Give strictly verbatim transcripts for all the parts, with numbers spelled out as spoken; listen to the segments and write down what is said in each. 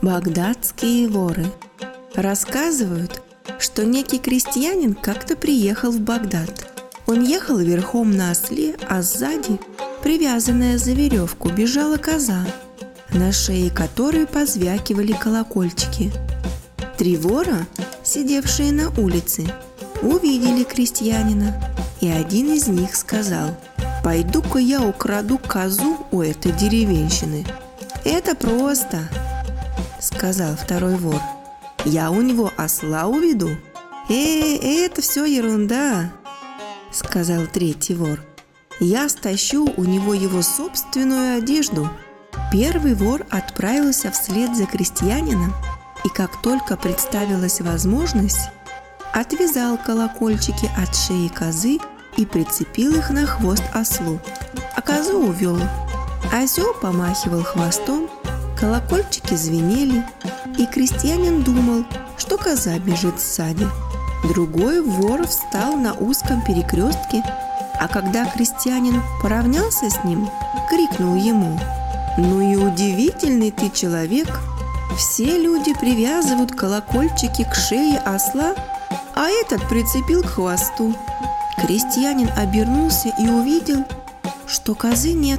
Багдадские воры. Рассказывают, что некий крестьянин как-то приехал в Багдад. Он ехал верхом на осле, а сзади, привязанная за веревку, бежала коза, на шее которой позвякивали колокольчики. Три вора, сидевшие на улице, увидели крестьянина, и один из них сказал: «Пойду-ка я украду козу у этой деревенщины». «Это просто», — сказал второй вор. «Я у него осла уведу». «Э, это все ерунда», — сказал третий вор. «Я стащу у него его собственную одежду». Первый вор отправился вслед за крестьянином, и как только представилась возможность, отвязал колокольчики от шеи козы и прицепил их на хвост ослу, а козу увел. Осел помахивал хвостом, колокольчики звенели, и крестьянин думал, что коза бежит сзади. Другой вор встал на узком перекрестке, а когда крестьянин поравнялся с ним, крикнул ему: «Ну и удивительный ты человек! Все люди привязывают колокольчики к шее осла, а этот прицепил к хвосту». Крестьянин обернулся и увидел, что козы нет.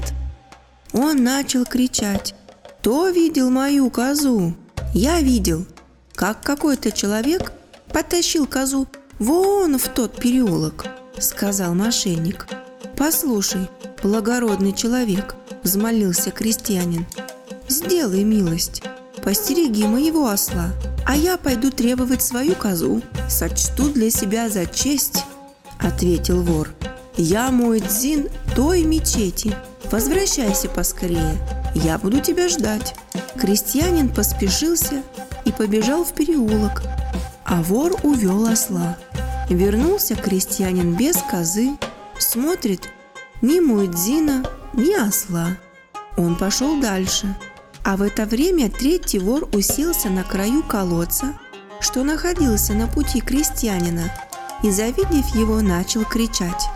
Он начал кричать: «Кто видел мою козу? Я видел, как какой-то человек потащил козу вон в тот переулок», — сказал мошенник. «Послушай, благородный человек», — взмолился крестьянин, — «сделай милость, постереги моего осла, а я пойду требовать свою козу, сочту для себя за честь», — ответил вор. «Я муэдзин той мечети, возвращайся поскорее, я буду тебя ждать». Крестьянин поспешился и побежал в переулок, а вор увел осла. Вернулся крестьянин без козы, смотрит, ни муэдзина, ни осла. Он пошел дальше, а в это время третий вор уселся на краю колодца, что находился на пути крестьянина, и, завидев его, начал кричать: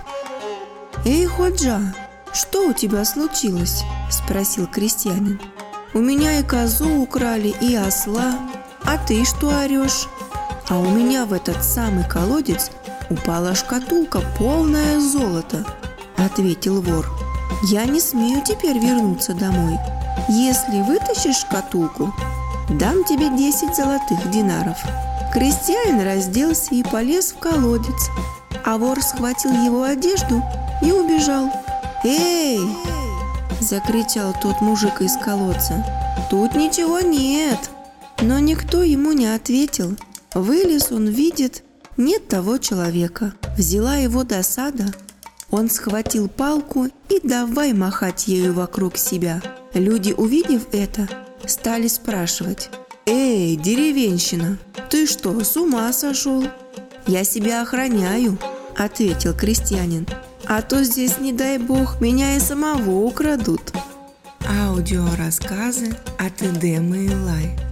«Эй, Ходжа, что у тебя случилось?» – спросил крестьянин. «У меня и козу украли, и осла, а ты что орешь?» «А у меня в этот самый колодец упала шкатулка, полная золота», – ответил вор. «Я не смею теперь вернуться домой. Если вытащишь шкатулку, дам тебе десять золотых динаров». Крестьянин разделся и полез в колодец, а вор схватил его одежду и убежал. «Эй!» – закричал тот мужик из колодца. «Тут ничего нет!» Но никто ему не ответил. Вылез он, видит, нет того человека. Взяла его досада. Он схватил палку и давай махать ею вокруг себя. Люди, увидев это, стали спрашивать: «Эй, деревенщина, ты что, с ума сошел?» «Я себя охраняю», – ответил крестьянин. «А то здесь, не дай бог, меня и самого украдут». Аудиорассказы от Эдемы Элай.